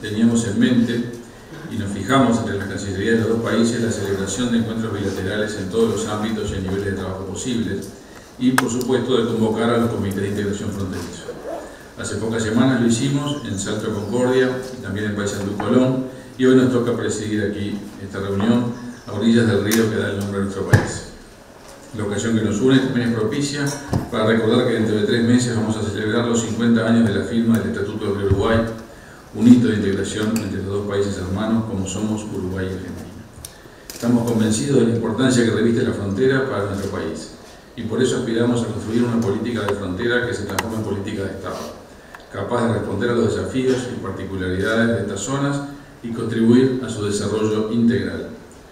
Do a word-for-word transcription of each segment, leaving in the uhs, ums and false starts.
teníamos en mente y nos fijamos entre las cancillerías de los dos países la celebración de encuentros bilaterales en todos los ámbitos y en niveles de trabajo posibles y, por supuesto, de convocar a los comités de integración fronterizo. Hace pocas semanas lo hicimos en Salto Concordia, también en Paysandú Colón, y hoy nos toca presidir aquí esta reunión a orillas del río que da el nombre a nuestro país. La ocasión que nos une también es propicia para recordar que dentro de tres meses vamos a celebrar los cincuenta años de la firma del Estatuto del Río Uruguay, un hito de integración entre los dos países hermanos como somos Uruguay y Argentina. Estamos convencidos de la importancia que reviste la frontera para nuestro país y por eso aspiramos a construir una política de frontera que se transforme en política de Estado, capaz de responder a los desafíos y particularidades de estas zonas y contribuir a su desarrollo integral.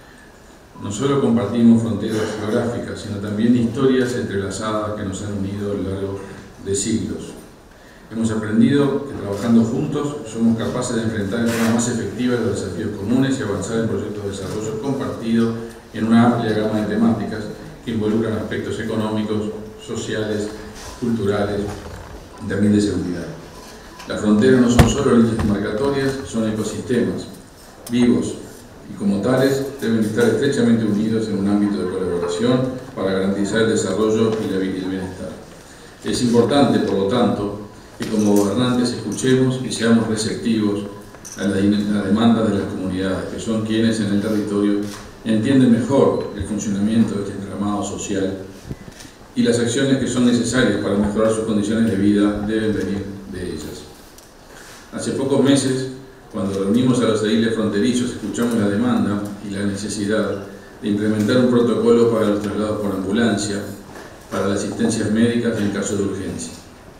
No solo compartimos fronteras geográficas, sino también historias entrelazadas que nos han unido a lo largo de siglos. Hemos aprendido que trabajando juntos somos capaces de enfrentar de forma más efectiva los desafíos comunes y avanzar en proyectos de desarrollo compartido en una amplia gama de temáticas que involucran aspectos económicos, sociales, culturales y también de seguridad. Las fronteras no son solo líneas demarcatorias, son ecosistemas vivos y como tales deben estar estrechamente unidos en un ámbito de colaboración para garantizar el desarrollo y el bienestar. Es importante, por lo tanto, que como gobernantes escuchemos y seamos receptivos a las demandas de las comunidades, que son quienes en el territorio entienden mejor el funcionamiento de este entramado social y las acciones que son necesarias para mejorar sus condiciones de vida deben venir de ellas. Hace pocos meses, cuando reunimos a los ediles fronterizos, escuchamos la demanda y la necesidad de implementar un protocolo para los traslados por ambulancia, para las asistencias médicas en caso de urgencia.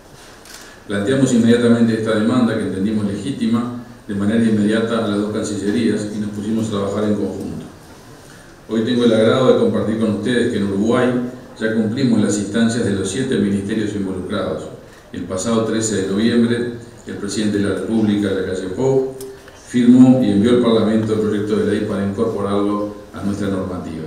Planteamos inmediatamente esta demanda, que entendimos legítima, de manera inmediata a las dos cancillerías y nos pusimos a trabajar en conjunto. Hoy tengo el agrado de compartir con ustedes que en Uruguay ya cumplimos las instancias de los siete ministerios involucrados. El pasado trece de noviembre, el presidente de la República, la calle Pou, firmó y envió al Parlamento el proyecto de ley para incorporarlo a nuestra normativa.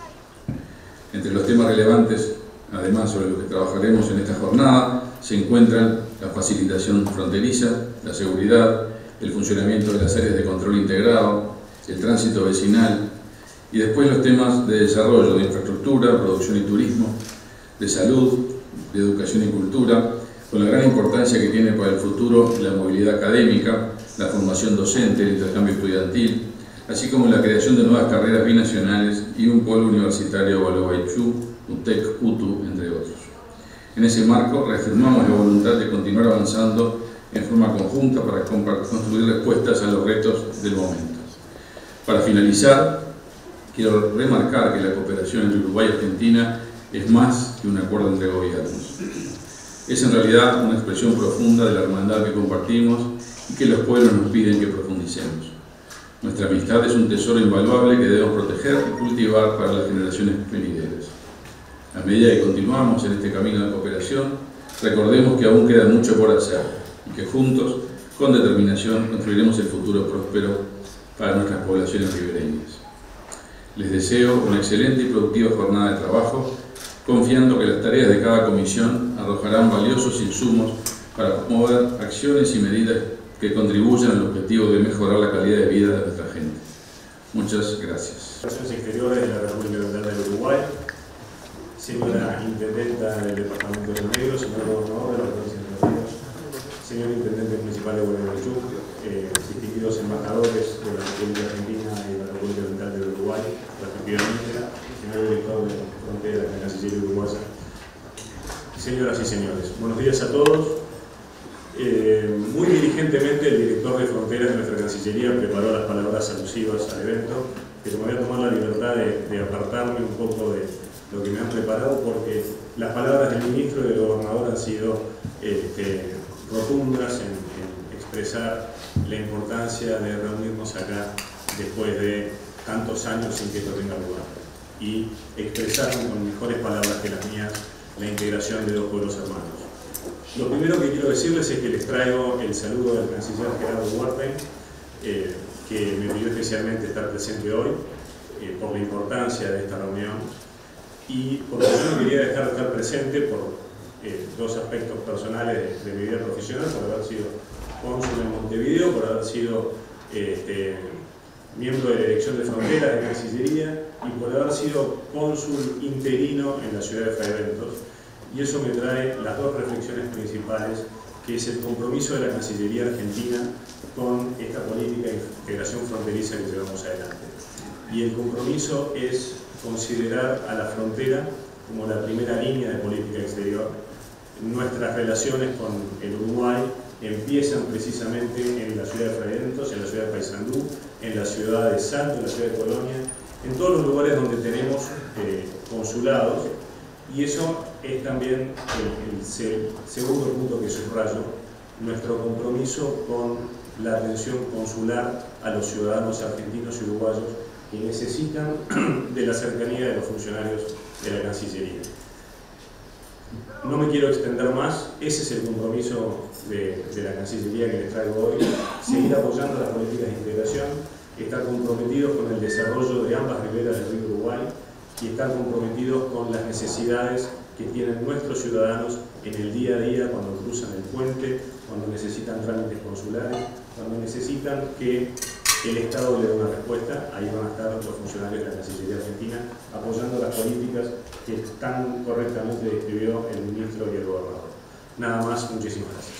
Entre los temas relevantes, además sobre los que trabajaremos en esta jornada, se encuentran la facilitación fronteriza, la seguridad, el funcionamiento de las áreas de control integrado, el tránsito vecinal y después los temas de desarrollo, de infraestructura, producción y turismo, de salud, de educación y cultura, con la gran importancia que tiene para el futuro la movilidad académica, la formación docente, el intercambio estudiantil, así como la creación de nuevas carreras binacionales y un polo universitario Gualeguaychú, UTEC, UTU, entre otros. En ese marco, reafirmamos la voluntad de continuar avanzando en forma conjunta para construir respuestas a los retos del momento. Para finalizar, quiero remarcar que la cooperación entre Uruguay y Argentina es más que un acuerdo entre gobiernos. Es en realidad una expresión profunda de la hermandad que compartimos y que los pueblos nos piden que profundicemos. Nuestra amistad es un tesoro invaluable que debemos proteger y cultivar para las generaciones venideras. A medida que continuamos en este camino de cooperación, recordemos que aún queda mucho por hacer y que juntos, con determinación, construiremos el futuro próspero para nuestras poblaciones ribereñas. Les deseo una excelente y productiva jornada de trabajo, confiando que las tareas de cada comisión arrojarán valiosos insumos para promover acciones y medidas que contribuyan al objetivo de mejorar la calidad de vida de nuestra gente. Muchas gracias. Relaciones Exteriores de la República Federal del Uruguay, señora Intendenta del Departamento del Negro, señor Gobernador de la Provincia de Entre Ríos, señor Intendente Municipal de Gualeguaychú, eh, distinguidos embajadores de la República Argentina y de la República Federal del Uruguay, respectivamente, señor Director de Frontera de la Cancillería Uruguaya, señoras y señores, buenos días a todos. Eh, muy diligentemente el director de Fronteras de nuestra Cancillería preparó las palabras alusivas al evento, pero me voy a tomar la libertad de, de apartarme un poco de lo que me han preparado, porque las palabras del ministro y del gobernador han sido este, rotundas en, en expresar la importancia de reunirnos acá después de tantos años sin que esto tenga lugar, y expresaron con mejores palabras que las mías la integración de dos pueblos hermanos. Lo primero que quiero decirles es que les traigo el saludo del canciller Gerardo Huarpe, eh, que me pidió especialmente estar presente hoy eh, por la importancia de esta reunión y porque yo no quería dejar de estar presente por eh, dos aspectos personales de, de mi vida profesional, por haber sido cónsul en Montevideo, por haber sido este, miembro de la Dirección de Fronteras de Cancillería y por haber sido cónsul interino en la ciudad de Fray Bentos. Y eso me trae las dos reflexiones principales, que es el compromiso de la Cancillería Argentina con esta política de integración fronteriza que llevamos adelante. Y el compromiso es considerar a la frontera como la primera línea de política exterior. Nuestras relaciones con el Uruguay empiezan precisamente en la ciudad de Fray Bentos, en la ciudad de Paysandú, en la ciudad de Salto, en la ciudad de Colonia, en todos los lugares donde tenemos eh, consulados, y eso es también el, el, el segundo punto que subrayo, nuestro compromiso con la atención consular a los ciudadanos argentinos y uruguayos que necesitan de la cercanía de los funcionarios de la Cancillería. No me quiero extender más, ese es el compromiso de, de la Cancillería que les traigo hoy, seguir apoyando las políticas de integración, estar comprometidos con el desarrollo de ambas riberas del río Uruguay y estar comprometidos con las necesidades que tienen nuestros ciudadanos en el día a día cuando cruzan el puente, cuando necesitan trámites consulares, cuando necesitan que el Estado le dé una respuesta. Ahí van a estar los funcionarios de la Cancillería Argentina apoyando las políticas que tan correctamente describió el ministro y el gobernador. Nada más, muchísimas gracias.